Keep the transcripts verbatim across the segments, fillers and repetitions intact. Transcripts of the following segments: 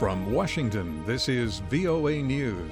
From Washington, this is V O A News.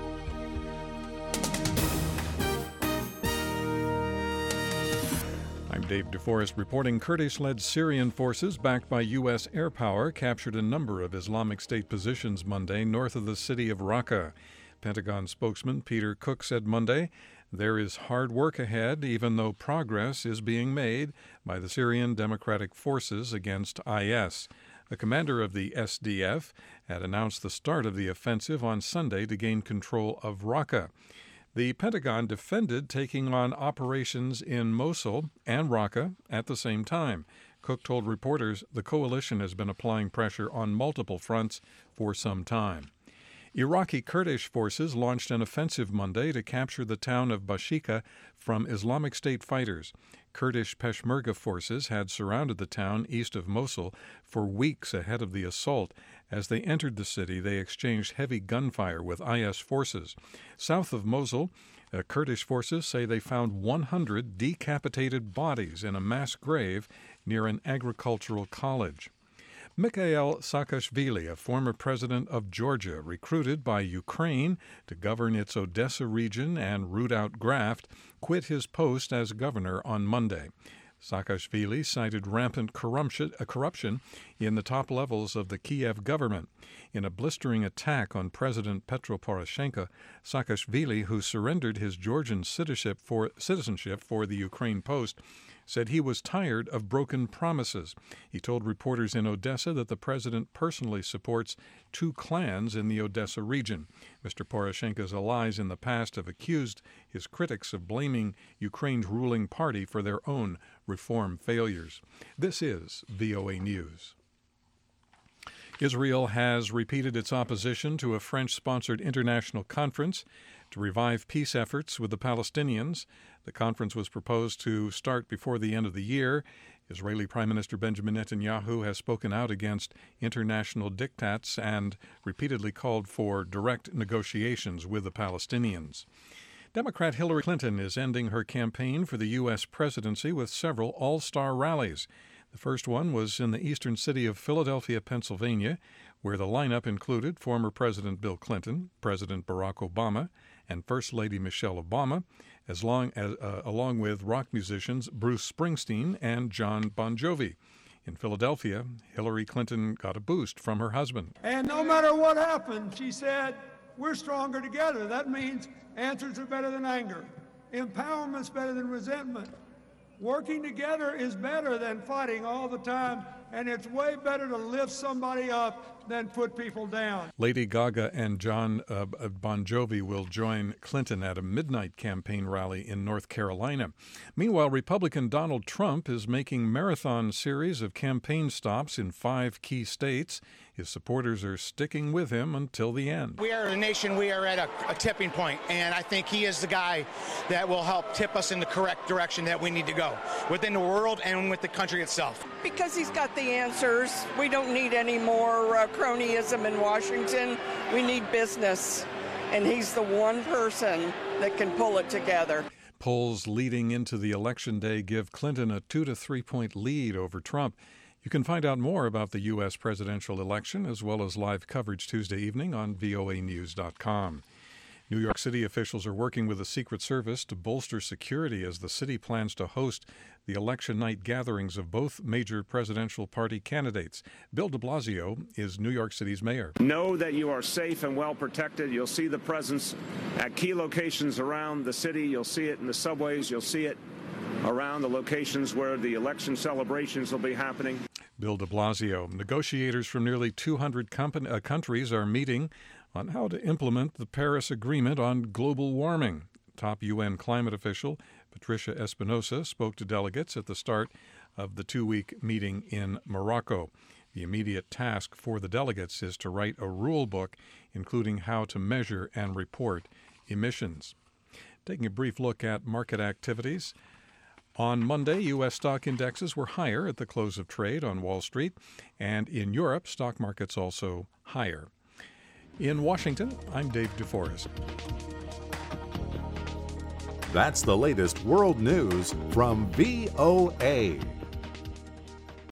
I'm Dave DeForest reporting Kurdish-led Syrian forces backed by U S air power captured a number of Islamic State positions Monday north of the city of Raqqa. Pentagon spokesman Peter Cook said Monday, there is hard work ahead even though progress is being made by the Syrian Democratic Forces against I S. The commander of the S D F had announced the start of the offensive on Sunday to gain control of Raqqa. The Pentagon defended taking on operations in Mosul and Raqqa at the same time. Cook told reporters the coalition has been applying pressure on multiple fronts for some time. Iraqi Kurdish forces launched an offensive Monday to capture the town of Bashika from Islamic State fighters. Kurdish Peshmerga forces had surrounded the town east of Mosul for weeks ahead of the assault. As they entered the city, they exchanged heavy gunfire with I S forces. South of Mosul, uh, Kurdish forces say they found one hundred decapitated bodies in a mass grave near an agricultural college. Mikhail Saakashvili, a former president of Georgia, recruited by Ukraine to govern its Odessa region and root out graft, quit his post as governor on Monday. Saakashvili cited rampant corruption, uh, corruption in the top levels of the Kiev government. In a blistering attack on President Petro Poroshenko, Saakashvili, who surrendered his Georgian citizenship for, citizenship for the Ukraine post, said he was tired of broken promises. He told reporters in Odessa that the president personally supports two clans in the Odessa region. Mister Poroshenko's allies in the past have accused his critics of blaming Ukraine's ruling party for their own reform failures. This is V O A News. Israel has repeated its opposition to a French-sponsored international conference to revive peace efforts with the Palestinians. The conference was proposed to start before the end of the year. Israeli Prime Minister Benjamin Netanyahu has spoken out against international diktats and repeatedly called for direct negotiations with the Palestinians. Democrat Hillary Clinton is ending her campaign for the U S presidency with several all-star rallies. The first one was in the eastern city of Philadelphia, Pennsylvania, where the lineup included former President Bill Clinton, President Barack Obama, and First Lady Michelle Obama, as long as, uh, along with rock musicians Bruce Springsteen and John Bon Jovi. In Philadelphia, Hillary Clinton got a boost from her husband. And no matter what happened, she said, we're stronger together. That means answers are better than anger. Empowerment's better than resentment. Working together is better than fighting all the time, and it's way better to lift somebody up than put people down. Lady Gaga and John uh, Bon Jovi will join Clinton at a midnight campaign rally in North Carolina. Meanwhile, Republican Donald Trump is making marathon series of campaign stops in five key states. His supporters are sticking with him until the end. We are a nation, we are at a, a tipping point, and I think he is the guy that will help tip us in the correct direction that we need to go within the world and with the country itself. Because he's got the answers. We don't need any more uh, cronyism in Washington. We need business, and he's the one person that can pull it together. Polls leading into the election day give Clinton a two to three point lead over Trump. You can find out more about the U S presidential election as well as live coverage Tuesday evening on V O A news dot com. New York City officials are working with the Secret Service to bolster security as the city plans to host the election night gatherings of both major presidential party candidates. Bill de Blasio is New York City's mayor. Know that you are safe and well protected. You'll see the presence at key locations around the city. You'll see it in the subways. You'll see it around the locations where the election celebrations will be happening. Bill de Blasio. Negotiators from nearly two hundred company, uh, countries are meeting on how to implement the Paris Agreement on global warming. Top U N climate official Patricia Espinosa spoke to delegates at the start of the two-week meeting in Morocco. The immediate task for the delegates is to write a rule book, including how to measure and report emissions. Taking a brief look at market activities. On Monday, U S stock indexes were higher at the close of trade on Wall Street, and in Europe, stock markets also higher. In Washington, I'm Dave DeForest. That's the latest world news from V O A.